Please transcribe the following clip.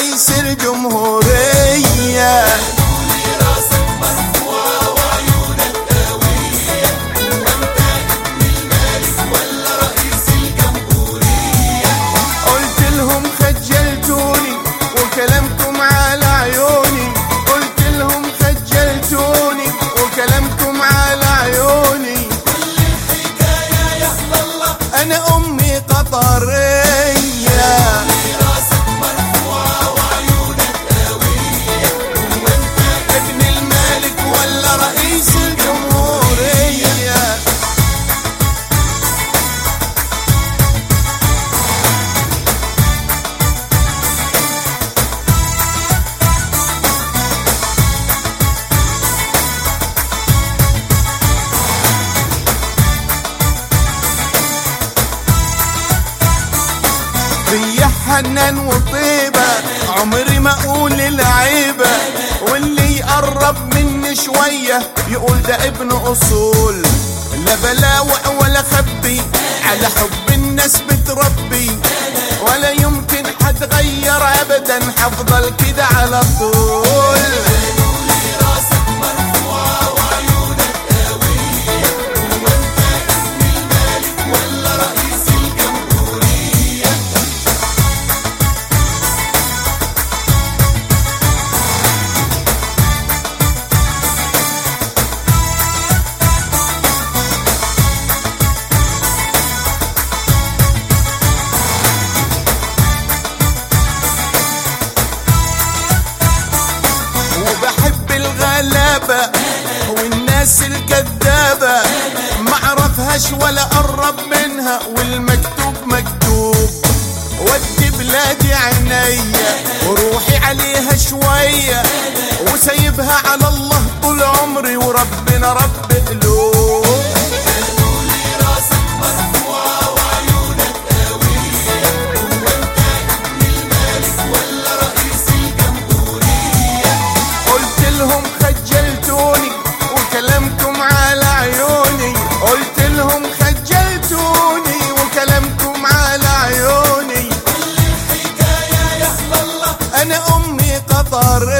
رئيس الجمهورية. قلت لهم خجلتوني وكلامكم على عيوني، قلت لهم خجلتوني وكلامكم على عيوني. كل الحكاية يا الله أنا أمي قطرية، راسك مرفوعة وعيونك قوية، وانت ابن الملك ولا رئيس الجمهورية. ريح حنان وطيبة، عمري ما اقول العيبة، واللي يقرب مني شوية يقول ده ابن اصول. لا بلاوع ولا خبي، على حب الناس بتربي، ولا يمكن حتغير ابدا، حفضل كده على طول. راسك مرفوعة وعيونك قوية، وانت ابن الملك ولا رئيس الجمهورية. وبحب الغلابة والناس الكذابة، معرفهاش ولا قرب منها، والمكتوب مكتوب. ودي بلادي عينيا وروحي عليها شوية، وسايبها على الله طول عمري، وربنا رب قلوب. راسك مرفوعة وعيونك قوية، وانت ابن الملك ولا رئيس الجمهورية. قلت لهم خجلتوني وكلامكم على عيوني، قلت لهم خجلتوني وكلامكم على عيوني. كل الحكاية يا الله أنا أمي قطر